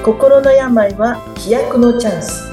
心の病は飛躍のチャンス。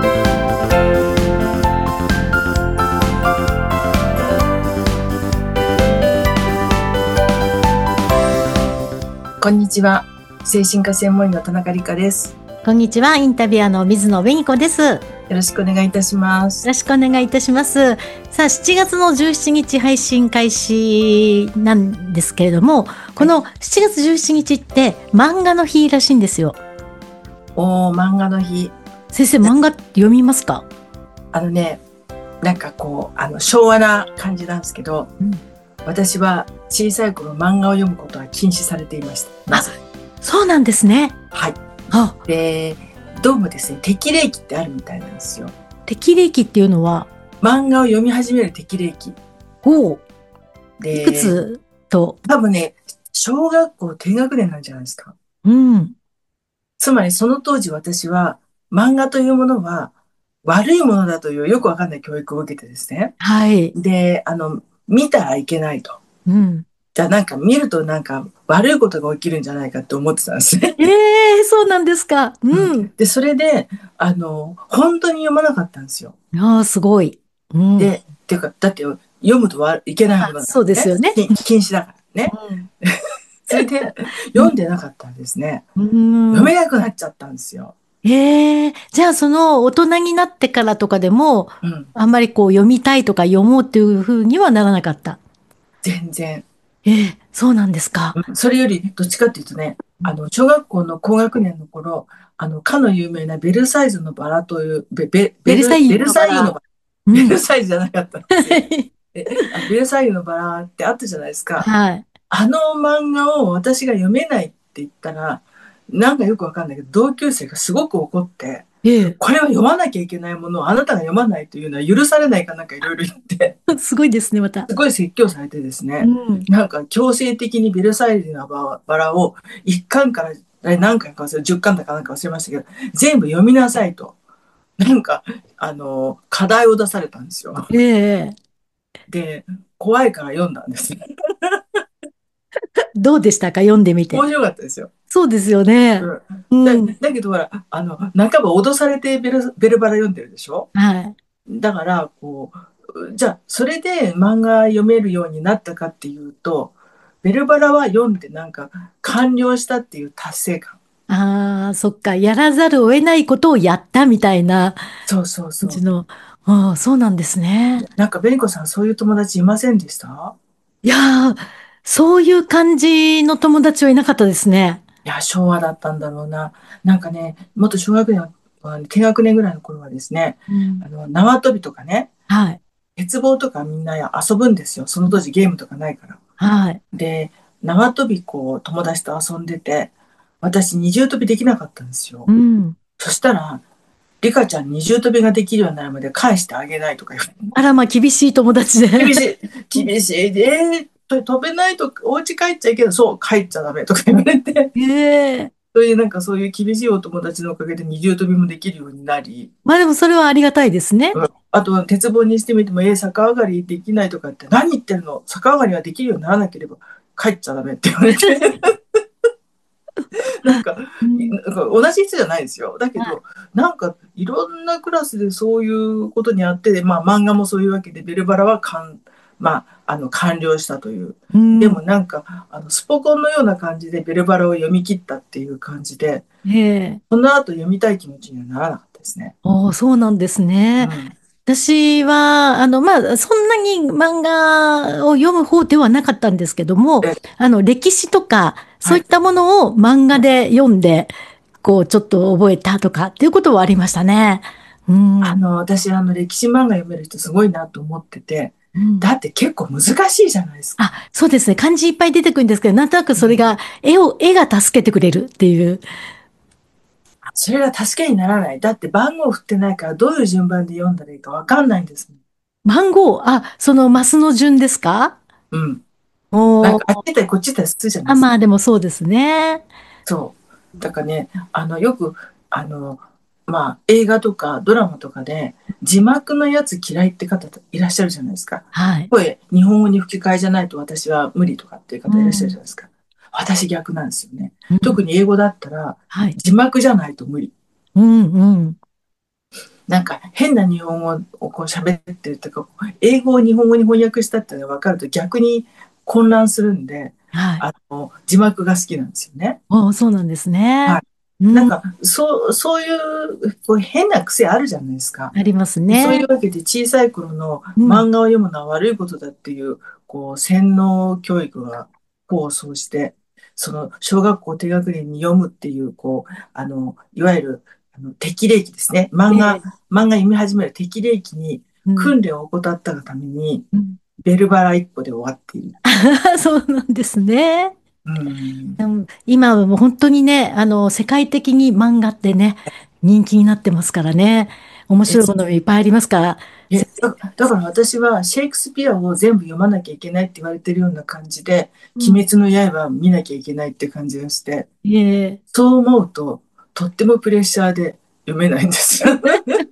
こんにちは、精神科専門医の田中理香です。 こんにちは、インタビュアーの水野紅子です。よろしくお願いいたします。 よろしくお願いいたします。さあ、7月の17日配信開始なんですけれども、この7月17日って漫画の日らしいんですよ。 漫画の日。 先生、漫画読みますか？ なんかこう、昭和な感じなんですけど、私は小さい頃漫画を読むことは禁止されていました。 あ、そうなんですね。 はい。で、どうもですね、適齢期ってあるみたいなんですよ。 適齢期っていうのは漫画を読み始める適齢期。 で、いくつと？ 多分ね、小学校低学年なんじゃないですか。つまりその当時私は漫画というものは悪いものだというよくわかんない教育を受けてですね。 はい。 で、見たらいけないと。じゃあなんか見るとなんか悪いことが起きるんじゃないかって思ってたんですね。 そうなんですか。 で、それで、本当に読まなかったんですよ。 すごい。 で、っていうか、だって読むといけないものだからね。 そうですよね。 禁止だからね。それで、読んでなかったんですね。読めなくなっちゃったんですよ。 じゃあその大人になってからとかでも、あんまりこう読みたいとか読もうっていうふうにはならなかった？ 全然。 そうなんですか。 それより、どっちかっていうとね、小学校の高学年の頃、かの有名なベルサイユのバラという、ベルサイユのバラ。ベルサイユじゃなかったんですよ。ベルサイユのバラってあったじゃないですか。 はい。 あの漫画を私が読めないって言ったら、なんかよくわかんないけど、同級生がすごく怒って、これは読まなきゃいけないものをあなたが読まないというのは許されないかなんかいろいろ言って。 すごいですね、また。 すごい説教されてですね、なんか強制的にベルサイユのバラを1巻から何巻か忘れ、10巻だかなんか忘れましたけど、全部読みなさいと。なんか、課題を出されたんですよ。で、怖いから読んだんです。 どうでしたか、読んでみて。 面白かったですよ。 そうですよね。 だけどほら、半ば脅されてベルバラ読んでるでしょ？ はい。 だから、こう、じゃあ、それで漫画読めるようになったかっていうと、ベルバラは読んでなんか完了したっていう達成感。 そっか。やらざるを得ないことをやったみたいなそうそうそう。 そうなんですね。 なんか、ベニコさん、そういう友達いませんでした？ いやー、そういう感じの友達はいなかったですね。 いや、昭和だったんだろうな。なんかね、もっと小学年、低学年ぐらいの頃はですね、縄跳びとかね、 はい。 鉄棒とかみんな遊ぶんですよ。その当時ゲームとかないから。 はい。 で、縄跳びこう友達と遊んでて、私二重跳びできなかったんですよ。そしたら、リカちゃん二重跳びができるようになるまで返してあげないとか言われて。 あら、まあ厳しい友達で。 厳しい。飛べないとお家帰っちゃいけない。そう、帰っちゃダメとか言われて。そういう厳しいお友達のおかげで二重跳びもできるようになり。 まあでもそれはありがたいですね。 あとは鉄棒にしてみても、逆上がりできないとかって、何言ってるの？逆上がりはできるようにならなければ帰っちゃダメって言われて。なんか同じ人じゃないですよ。だけど、なんかいろんなクラスでそういうことにあって、まあ漫画もそういうわけで、ベルバラは完了したという。でもなんか、スポコンのような感じでベルバラを読み切ったっていう感じで、その後読みたい気持ちにはならなかったですね。 そうなんですね。私は、まあ、そんなに漫画を読む方ではなかったんですけども、歴史とか、そういったものを漫画で読んで、こう、ちょっと覚えたとかっていうことはありましたね。 私、歴史漫画読める人すごいなと思ってて、だって結構難しいじゃないですか。 そうですね。漢字いっぱい出てくるんですけど、なんとなくそれが、絵が助けてくれるっていう。 それが助けにならない。だって番号振ってないからどういう順番で読んだらいいかわかんないんですもん。番号、そのマスの順ですか？ なんかあっち行ったりこっち行ったりするじゃないですか。 まあでもそうですね。 そう。だからね、よく、映画とかドラマとかで字幕のやつ嫌いって方いらっしゃるじゃないですか。 はい。 声、日本語に吹き替えじゃないと私は無理とかっていう方いらっしゃるじゃないですか。 私逆なんですよね。 うん。 特に英語だったら、 はい。 字幕じゃないと無理。 うんうん。 なんか変な日本語をこう喋ってるとか、英語を日本語に翻訳したっていうのが分かると逆に混乱するんで、 はい。 字幕が好きなんですよね。 そうなんですね。 はい。なうん。 んか、そういうこう変な癖あるじゃないですか。 ありますそういね。 うわけで小さい頃のうん。 漫画を読むのは悪いことだっていう、こう、洗脳教育が功を奏して、その小学校低学年に読むっていう、こう、いわゆる適齢期ですね。 ええ。 漫画読み始める適齢期にうん。 訓練を怠ったがために、 うん。 ベルバラ一歩で終わっている。 そうなんですね。 うん。 うん、今はもう本当にね、世界的に漫画ってね、人気になってますからね。面白いものもいっぱいありますから、ぜひぜだから私はシェイクスピアを全部読まなきゃいけないって言われてるような感じで、 ひ。うん。 鬼滅の刃を見なきゃいけないって感じがして、 ええ。 そう思うと、とってもプレッシャーで読めないんですよ。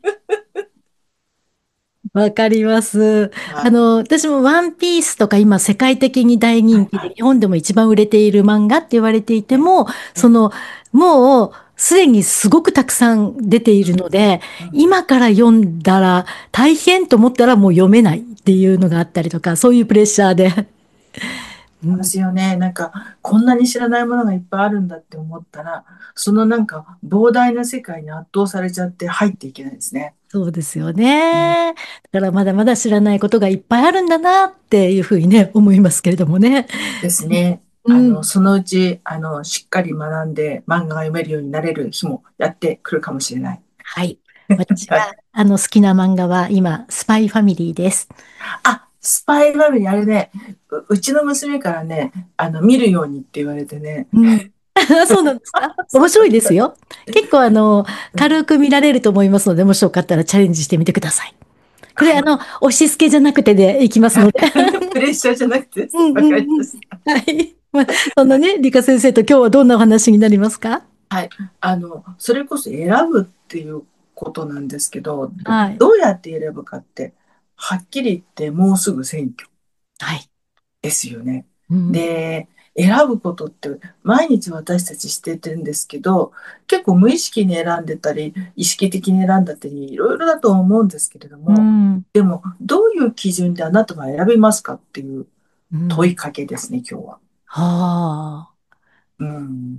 わかります。 はい。 私もワンピースとか今世界的に大はい。 人気で、 はい。 日本でも一番売れている漫画って言われていてえも、そえの、もうすでにすごくたくさん出ているので、 うん。 今から読んだら大変と思ったらもう読めないっていうのがあったりとか、そういうプレッシャーで。うでん、 すよね。なんか、こんなに知らないものがいっぱいあるんだって思ったら、そのなんか膨大な世界に圧倒されちゃって入っていけないですね。 そうですようん。 ね。だからまだまだ知らないことがいっぱいあるんだなっていうふうにね、思いますけれどもね。 ですね。 うん。 そのうち、しっかり学んで漫画が読めるようになれる日もやってくるかもしれない。 はい。私はい。 は、好きな漫画は今、スパイファミリーです。 あ、スパイファミリー、あれね、うちの娘からね、見るようにって言われてね。 うん。そうなんですか？面白いですよ。結構、軽く見られると思いますので、もしよかったらチャレンジしてみてください。これ、 はい。 押し付けじゃなくてでいきますので。 プレッシャーじゃなくてです。 うんうわかりんうん。 ました。 はい。まあ、そんなね、理科先生と今日はどんなお話になりますか？ はい。それこそ選ぶっていうことなんですけど、 はい。 どうやって選ぶかって、はっきり言ってもうすぐ選挙はい。 ですよね。 うん。 で、選ぶことって毎日私たちしててるんですけど、結構無意識に選んでたり、意識的に選んだり、いろいろだと思うんですけれどうも、 ん。 でも、どういう基準であなたが選びますかっていううん。 問いかけですね、今日は。 はうん。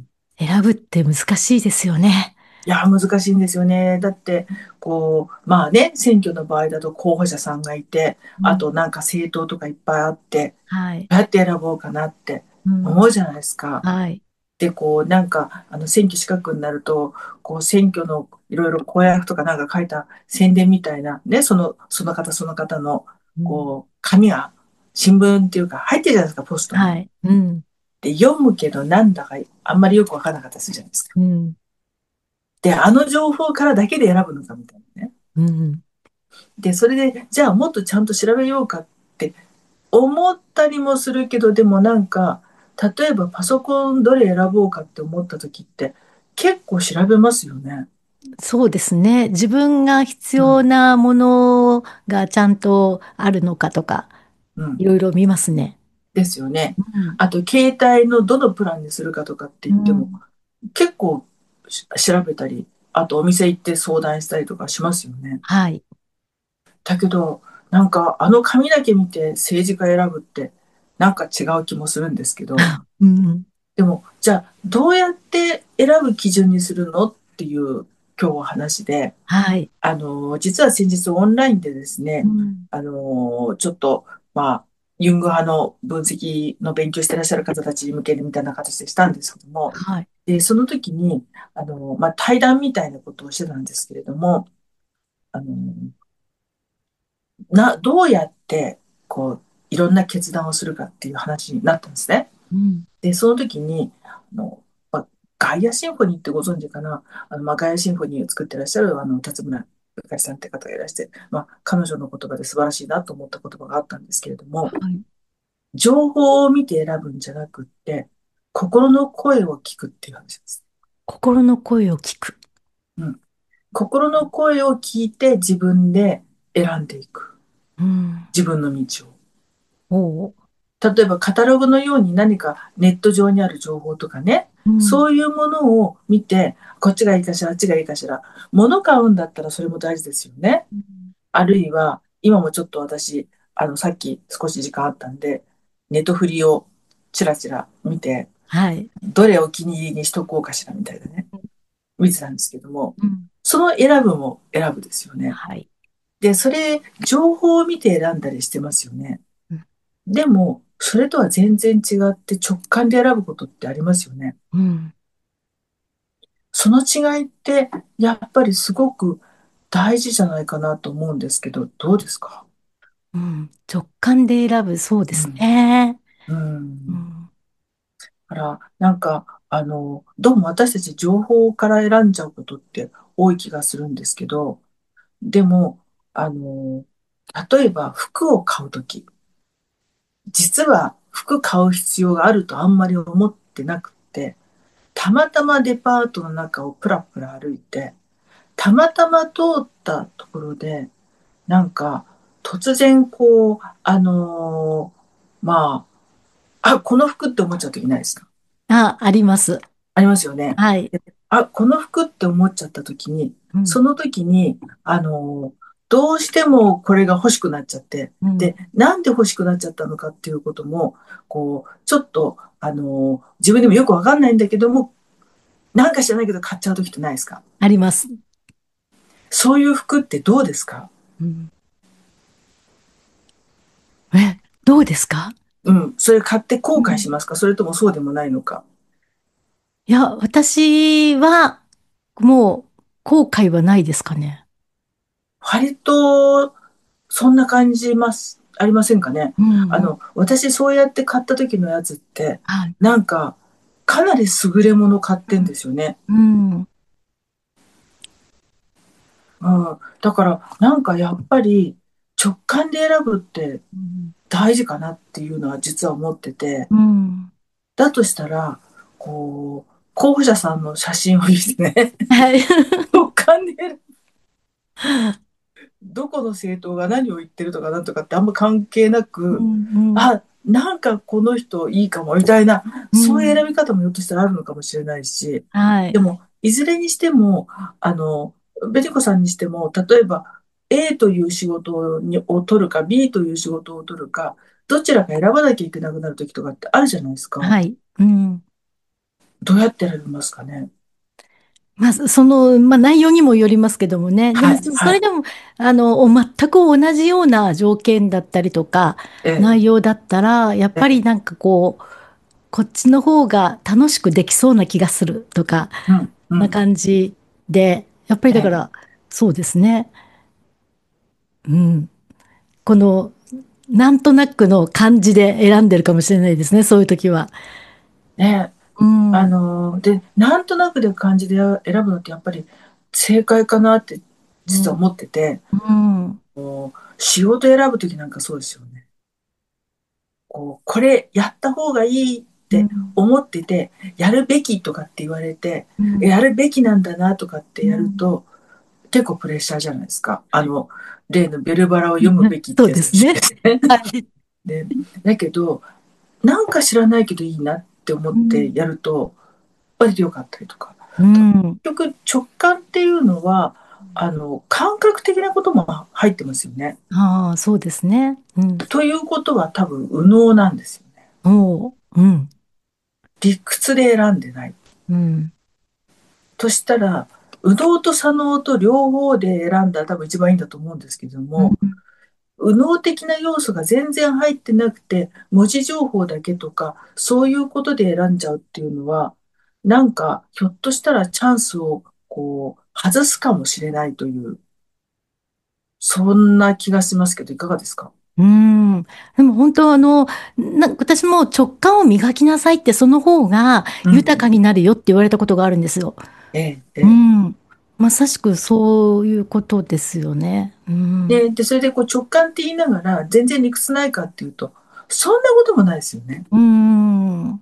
あ。選ぶって難しいですよね。 いや、難しいんですよね。だって、まあね、選挙の場合だと候補者さんがいて、 うん。 あとなんか政党とかいっぱいあって、 はい。 どうやって選ぼうかなってうん。 思うじゃないですか。 はい。 で、なんか、選挙近くになると、選挙のいろいろ公約とかなんか書いた宣伝みたいな、ね、その方の、 うん。 紙が、新聞っていうか、入ってるじゃないですか、ポストに。 はい。うん。 で、読むけど、なんだか、あんまりよくわからなかったりするじゃないですか。 うん。 で、あの情報からだけで選ぶのか、みたいなね。 うん。 で、それで、じゃあ、もっとちゃんと調べようかって思ったりもするけど、でもなんか、例えばパソコンどれ選ぼうかって思った時って、結構調べますよね。 そうですね。自分が必うん。 要なものがちゃんとあるのかとか、 うん。 いろいろ見ますね。 ですよね。 うん。 あと、携帯のどのプランにするかとかって言っても、 うん。 結構調べたり、あとお店行って相談したりとかしますよね。 はい。 だけど、なんかあの紙だけ見て政治家選ぶって、なんか違う気もするんですけど、 うん。 でも、じゃあ、どうやって選ぶ基準にするのっていう今日は話で、 はい。 実は先日オンラインでですね、 うん。 ちょっと、まあ、ユング派の分析の勉強してらっしゃる方たち向けにみたいな形でしたんですけども、 はい。 で、その時に、対談みたいなことをしてたんですけれども、あの、どうやって、いろんな決断をするかっていう話になったんですね。 うん。 で、その時に、ガイアシンフォニーってご存知かな。ガイアシンフォニーを作ってらっしゃる、辰村ゆかりさんって方がいらして、彼女の言葉で素晴らしいなと思った言葉があったんですけれども、 はい。 情報を見て選ぶんじゃなくって、心の声を聞くっていう話です。 心の声を聞く。 うん。心の声を聞いて自分で選んでいく。 うん。 自分の道を。 おう。 例えばカタログのように何かネット上にある情報とかね、 うん。 そういうものを見て、こっちがいいかしら、あっちがいいかしら。物買うんだったらそれも大事ですよね。 うん。 あるいは、今もちょっと私、さっき少し時間あったんで、ネトフリをチラチラ見て、 はい。 どれをお気に入りにしとこうかしらみたいなね、見てたんですけども、 うん。 その選ぶも選ぶですよね。 はい。 で、それ、情報を見て選んだりしてますよね。 うん。 でも、それとは全然違って直感で選ぶことってありますよね。 うん。 その違いって、やっぱりすごく大事じゃないかなと思うんですけど、どうですか？ うん。直感で選ぶ、そうですうん。 ね。 うん。 うん。 だから、どうも私たち情報から選んじゃうことって多い気がするんですけど、でも、あの、例えば服を買うとき、実は服買う必要があるとあんまり思ってなくって、たまたまデパートの中をプラプラ歩いて、たまたま通ったところで、なんか、突然こう、まこの服って思っちゃうときないですか？ あ、あります。 ありますよね。 はい。 でこの服って思っちゃったときに、 うん。 その時に、どうしてもこれが欲しくなっちゃって、 うん。 で、なんで欲しくなっちゃったのかっていうことも、こう、ちょっと、自分でもよくわかんないんだけども、なんか知らないけど買っちゃう時ってないですか？ あります。 そういう服ってどうですか？ うん。どうですか？ うん。それ買って後悔うん。 しますか？それともそうでもないのか？ いや、私は、もう、後悔はないですかね。 割と、そんな感じありませんかね。 うんうん。 私そうやって買った時のやつって、 はい。 なんか、かなり優れもの買ってんですよね。 うん。うん。 うん。だから、なんかやっぱり、直感で選ぶってうん。 大事かなっていうのは実は思ってて、 うん。 だとしたら、こう、候補者さんの写真を見てね、 はい。 直感で選ぶ、どこの政党が何を言ってるとかなんとかってあんま関係なく、 うん。うん。 なんかこの人いいかもみたいな、 うそういう選ん。 び方もひょっとしたらあるのかもしれないし、 はい。 でも、いずれにしても、ベニコさんにしても、例えば A という仕事を取るか B という仕事を取るか、どちらか選ばなきゃいけなくなる時とかってあるじゃないですか。 はい。うん。 どうやって選びますかね。 まあ、まあ、内容にもよりますけどもね。でも、 はい、はい。 それでも、全く同じような条件だったりとか、 ええ、 内容だったら、やっええ、 ぱりなんかこう、こっちの方が楽しくできそうな気がするとか、 うん、うなん、 感じで、やっぱりええ、 だから、そうですね。うん。この、なんとなくの感じで選んでるかもしれないですね、そういう時は。 ねえ。 うん。 で、なんとなくで感じで選ぶのってやっぱり正解かなってうん。 実は思ってて、 うん。 仕事選ぶときなんかそうですよね。これやった方がいいってうん。 思ってて、やるべきとかって言われて、 うん。 やるべきなんだなとかってやるうん。 と、結構プレッシャーじゃないですか。 はい。 例のベルバラを読むべきっそうてやつと一緒でですね。 すね。 はい。 で、だけど、なんか知らないけどいいなって思ってうん。 やると、割と良かったりとか。 うん。 結局直感っていうのは、感覚的なことも入ってますよね。 ああ、そうですね。うん。 ということは多分右脳なんですよね。 おう。うん。 理屈で選んでない。 うん。 としたら、右脳と左脳と両方で選んだら多分一番いいんだと思うんですけども、 うん。 右脳的な要素が全然入ってなくて、文字情報だけとか、そういうことで選んじゃうっていうのは、なんか、ひょっとしたらチャンスを、外すかもしれないという、そんな気がしますけど、いかがですか？ うん。でも本当私も直感を磨きなさいってその方がうん。 豊かになるよって言われたことがあるんですよ。 ええ、えうえ。 ん。まさしくそういうことですよね。うん。 で、それで直感って言いながら、全然理屈ないかっていうと、そんなこともないですよね。 うん。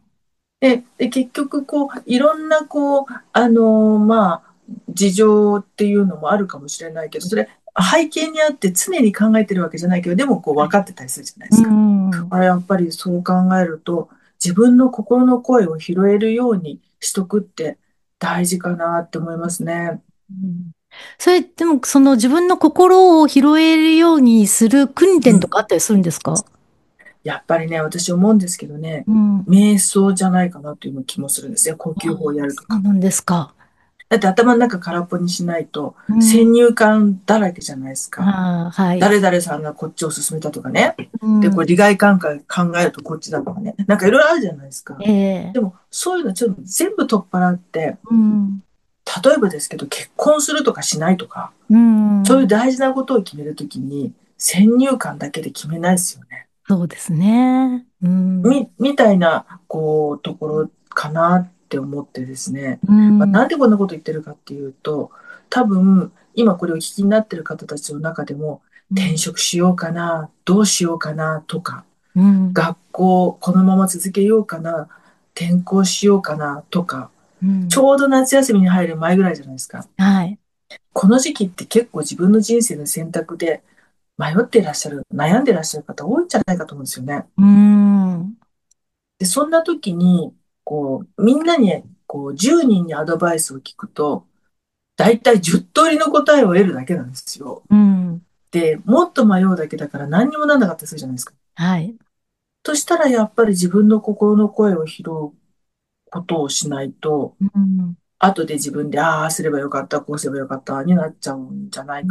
結局、いろんな、事情っていうのもあるかもしれないけど、それ、 背景にあって常に考えてるわけじゃないけど、でもこう分かってたりするじゃないでうすか。 ん。 やっぱりそう考えると、自分の心の声を拾えるようにしとくって大事かなって思いますね。 うん。それ、でも、その自分の心を拾えるようにする訓練とうん。 かあったりするんですか？ やっぱりね、私思うんですけどね、 うん。 瞑想じゃないかなという気もするんですね。呼あ吸法をやあ、 るとか。 そうなんですか。 だって頭の中空っぽにしないとうん。 先入観だらけじゃないですか。 ああ、はい。 誰々さんがこっちを進めたとかね。で、こうん。 れ利害関係考えるとこっちだとかね。なんかいろいろあるじゃないですか。 ええ。 でも、そういうのちょっと全部取っ払って、 うん。 例えばですけど、結婚するとかしないとか、 うん。 そういう大事なことを決めるときに、先入観だけで決めないですよね。 そうですね。うん。 みたいな、ところかなって思ってですね。 うん。 なんでこんなこと言ってるかっていうと、多分、今これをお聞きになってる方たちの中でも、転うん。 職しようかな、どうしようかなとか、 うん。 学校このまま続けようかな、転校しようかなとか、 うん。 ちょうど夏休みに入る前ぐらいじゃないですか。 はい。 この時期って結構自分の人生の選択で迷っていらっしゃる、悩んでいらっしゃる方多いんじゃないかと思うんですよね。 うん。 で、そんな時に、みんなに、10人にアドバイスを聞くと、だいたい10通りの答えを得るだけなんですよ。 うん。 で、もっと迷うだけだから何にもならなかったりするじゃないですか。 はい。 としたらやっぱり自分の心の声を拾うことをしないと、 うん。 後で自分で、ああすればよかった、こうすればよかった、になっちゃうんじゃないうん。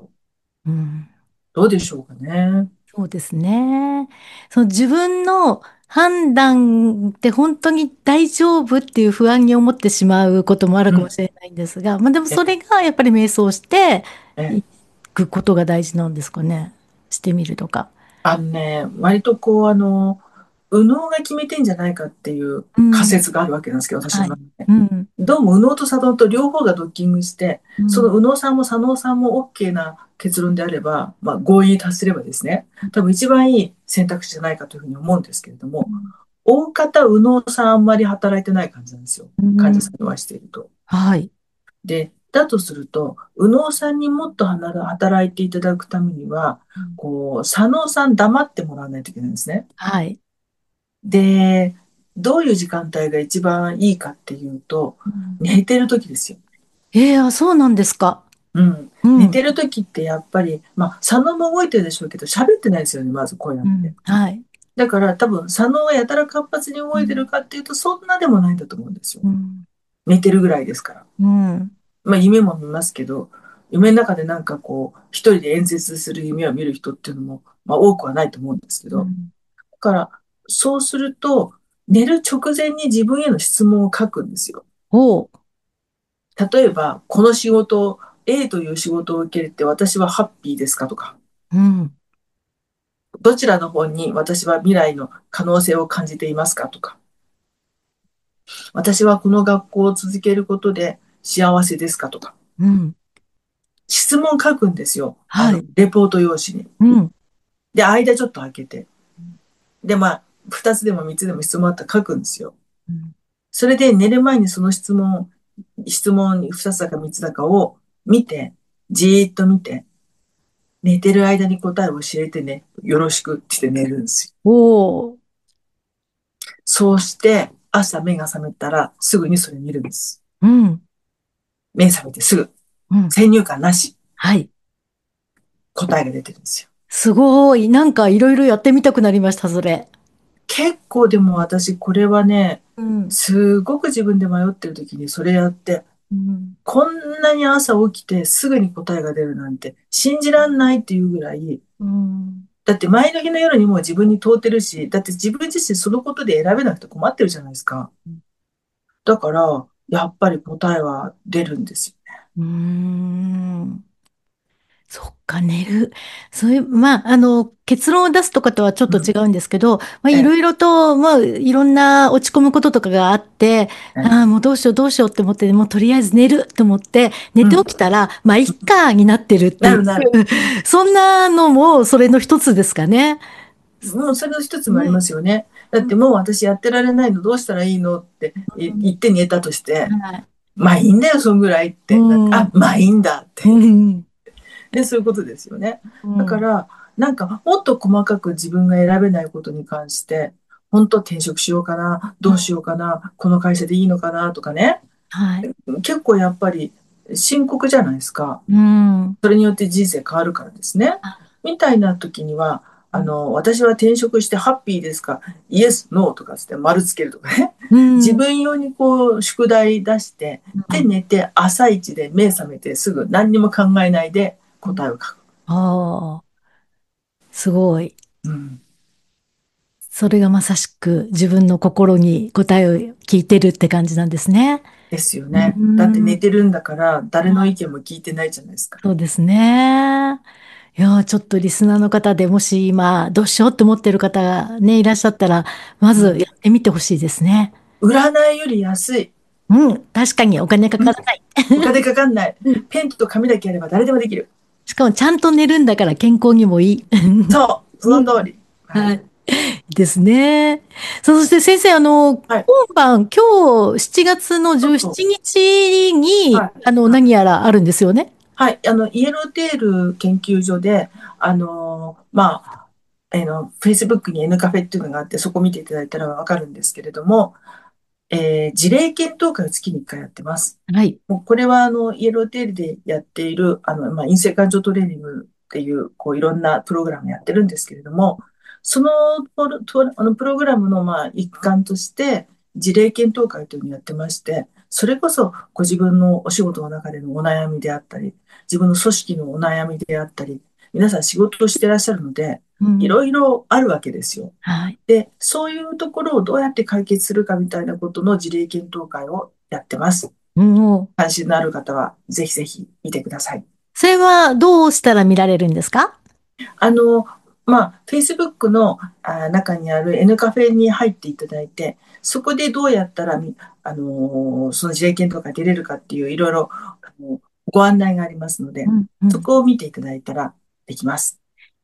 かなと。 うん。 どうでしょうかね。 そうですね。その自分の判断って本当に大丈夫っていう不安に思ってしまうこともあるうん。 かもしれないんですが、まあでもえ、 それがやっぱり瞑想してえ、 いくことが大事なんですかね。してみるとか。 割と右脳が決めてんじゃないかっていううん。 仮説があるわけなんですけど、私はい。 の中で。 うん。 どうも右脳と左脳と両方がドッキングして、そのうん。 右脳さんも左脳さんも OK な結論であれば、まあ合意に達すればですね、多分一番いい選択肢じゃないかというふうに思うんですけれども、大方右脳さんあんまり働いてない感じなんですよ。 うん。 患者さんにお会いしていると。 はい。 で、だとすると、右脳さんにもっと働いていただくためには、 うん。 左脳さん黙ってもらわないといけないんですね。 はい。 で、どういう時間帯が一番いいかっていうと、 うん。 寝てる時ですよ。 あ、そうなんですか。 うん。 うん。 寝てる時ってやっぱり、まあ、左脳も動いてるでしょうけど、喋ってないですよね、まず声なんて。 うん。はい。 だから多分、左脳がやたら活発に動いてるうん。 かっていうと、そんなでもないんだと思うんですよ。 うん。 寝てるぐらいですから。 うん。 まあ、夢も見ますけど、夢の中でなんか一人で演説する夢を見る人っていうのも、まあ、多くはないと思うんですけど、 うん。 だから、そうすると、寝る直前に自分への質問を書くんですよ。 おう。 例えば、この仕事、A という仕事を受けて私はハッピーですかとか、 うん。 どちらの方に私は未来の可能性を感じていますかとか、私はこの学校を続けることで幸せですかとか、 うん。 質問書くんですよ。 はい。 レポート用紙に。 うん。 で、間ちょっと空けて。で、まあ、二つでも三つでも質問あったら書くんですよ。 うん。 それで寝る前にその質問に二つだか三つだかを見て、じーっと見て、寝てる間に答えを教えてね、よろしくって言って寝るんですよ。 おー。 そうして、朝目が覚めたらすぐにそれ見るんです。 うん。 目覚めてすぐ、 うん。 先入観なし、 はい。 答えが出てるんですよ。 すごい。なんかいろいろやってみたくなりました、それ。 結構でも私これはね、 うん。 すごく自分で迷ってる時にそれやって、 うん。 こんなに朝起きてすぐに答えが出るなんて信じらんないっていうぐらい、 うん。 だって前の日の夜にもう自分に問うてるし、だって自分自身そのことで選べなくて困ってるじゃないですか。だから、やっぱり答えは出るんですよ。 うーん。そっか、寝る。そういう、まあ、結論を出すとかとはちょっうん。 と違うんですけど、まあ、 ええ、 いろいろと、まあ、いろんな落ち込むこととかがあって、 ええ。 ああ、もうどうしようどうしようって思って、もうとりあえず寝るって思って、寝てうん。 起きたら、まあ、いっかになってるっていう、 なるなる。 そんなのも、それの一つですかね。 もうそれの一つもありまね。 すよね。だっうん。 てもう私やってられないのどうしたらいいのって言って寝たとして、 はい。 まあいいんだよ、そんぐらいっうて。 ん。 まあいいんだって。 うん。 で、そういうことですよね。 うん。 だから、なんか、もっと細かく自分が選べないことに関して、本当転職しようかな、どうしようかな、この会社でいいのかなとかね。 はい。 結構やっぱり深刻じゃないですか。 うん。 それによって人生変わるからですね。みたいな時には、私は転職してハッピーですか、イエス、ノーとかつって丸つけるとかね。 う自ん。 分用にこう、宿題出して、で、寝て、朝一で目覚めてすぐ何にも考えないで答えを書く。 ああ、すごい。 うん。 それがまさしく自分の心に答えを聞いてるって感じなんですね。 ですようね。だって寝ん。 てるんだから、誰の意見も聞いてないじゃないですか。 そうですね。いやー、ちょっとリスナーの方でもし今どうしようって思ってる方がね、いらっしゃったら、まうん。 ずやってみてほしいですね。 占いより安い。 うん、確かにお金かうん。 からない。 お金かかんない。 うん。 ペンと紙だけあれば誰でもできる。 しかもちゃんと寝るんだから健康にもいい。 そう、そうん。 の通り。はい。 はい。ですね。そして先生、 はい。 今日7月の17 そう。 日に、 はい。 何やらあるんですよね。 はい。イエローテール研究所で、まあ、Facebook に N カフェっていうのがあって、そこ見ていただいたらわかるんですけれども、事例検討会を月に1回やってます。 はい。 もうこれは、イエローテールでやっている、陰性感情トレーニングっていう、こう、いろんなプログラムやってるんですけれども、そのプログラムの、一環として、事例検討会というのをやってまして、それこそ、ご自分のお仕事の中でのお悩みであったり、自分の組織のお悩みであったり、皆さん仕事をしていらっしゃるので、いうん。 ろいろあるわけですよ。 はい。 で、そういうところをどうやって解決するかみたいなことの事例検討会をやってます。 うん。もう、 関心のある方は、ぜひぜひ見てください。 それはどうしたら見られるんですか？ あの、Facebook の中にある N カフェに入っていただいて、そこでどうやったら、その事例検討会出れるかっていういろいろご案内がありますので、 うん。うそん。 こを見ていただいたらできます。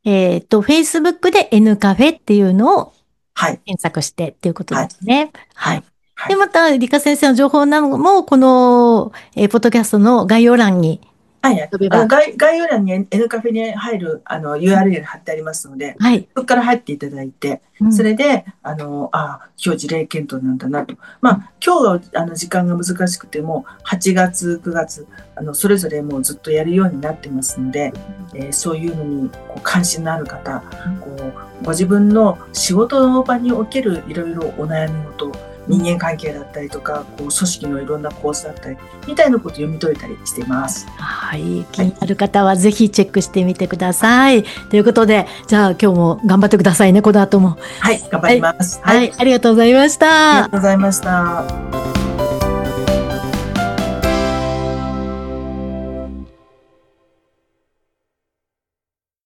Facebook で N カフェっていうのをはい。 検索してっていうことはい。 ですね。はい。 はい。はで、 い。 また、理科先生の情報なども、この、ポッドキャストの概要欄にはい。 飛べば。 概要欄に N カフェに入るURL 貼ってありますので、 はい。 そこから入っていただいて、 うん。 それで、今日事例検討なんだなと。今日は時間が難しくても、8月、9月、それぞれもうずっとやるようになってますので、そういうのにこう関心のある方、こうご自分の仕事の場におけるいろいろお悩み事、人間関係だったりとか、こう組織のいろんなコースだったり、みたいなことを読み解いたりしています。 はい。気になる方はぜひチェックしてみてください。ということで、じゃあ今日も頑張ってくださいね、この後も。 はい、頑張ります。 はい。はい。ありがとうございましありがた。 とうございました。